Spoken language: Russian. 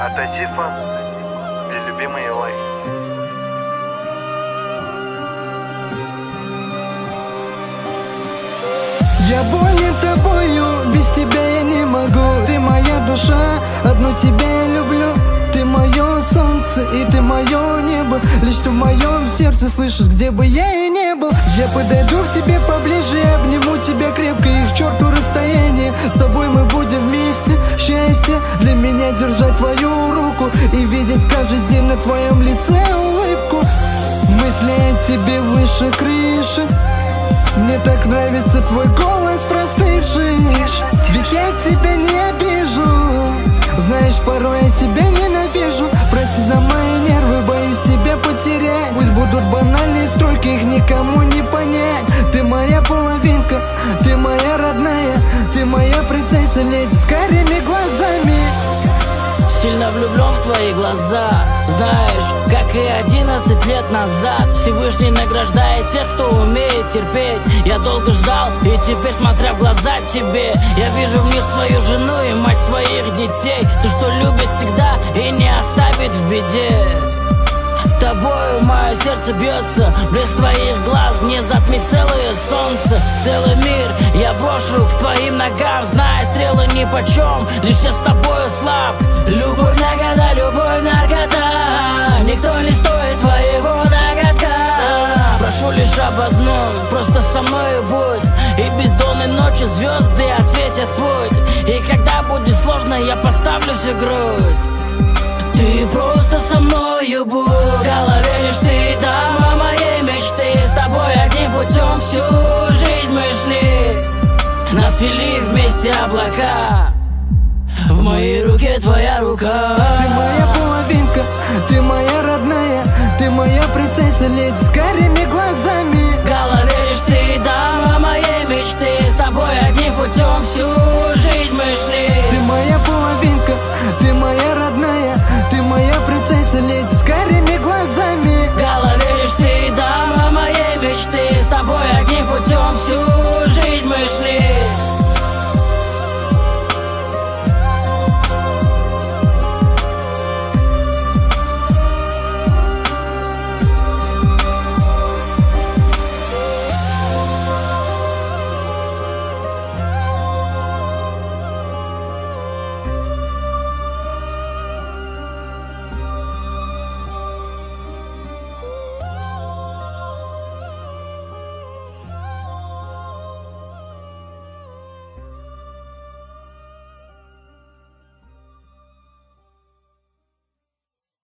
От Асифа для любимой Илай. Я болен тобою, без тебя я не могу. Ты моя душа, одну тебя я люблю. Ты мое солнце и ты мое небо. Лишь ты в моем сердце слышишь, где бы я и не был. Я подойду к тебе поближе и обниму тебя крепко. И к черту расстояние, с тобой мы будем вместе. Счастье для меня держать твою руку и видеть каждый день на твоем лице улыбку. Мысли о тебе выше крыши. Мне так нравится твой голос простывший. Ведь я тебя не обижу. Знаешь, порой я себя ненавижу. Прости за мои нервы, боюсь тебя потерять. Пусть будут банальные стройки, их никому не понять. Ты моя половинка, ты моя родная. Ты моя принцесса, леди с карими глазами. Сильно влюблен в твои глаза. Знаешь, как и 11 лет назад, Всевышний награждает тех, кто умеет терпеть. Я долго ждал, и теперь, смотря в глаза тебе, я вижу в них свою жену и мать своих детей. Ту, что любит всегда и не оставит в беде. Тобою мое сердце бьется, блеск твоих глаз не затмит целое солнце. Целый мир я брошу к твоим ногам, зная, стрелы нипочем, лишь я с тобою слаб. Любовь нагота, любовь наркота, никто не стоит твоего ноготка. Прошу лишь об одном, просто со мною будь, и бездонной ночи звезды осветят путь. И когда будет сложно, я подставлю всю грудь. Ты просто со мною будь. В голове лишь ты, дама моей мечты. С тобой одним путем всю жизнь мы шли. Нас вели вместе облака. В моей руке твоя рука. Ты моя половинка, ты моя родная. Ты моя принцесса,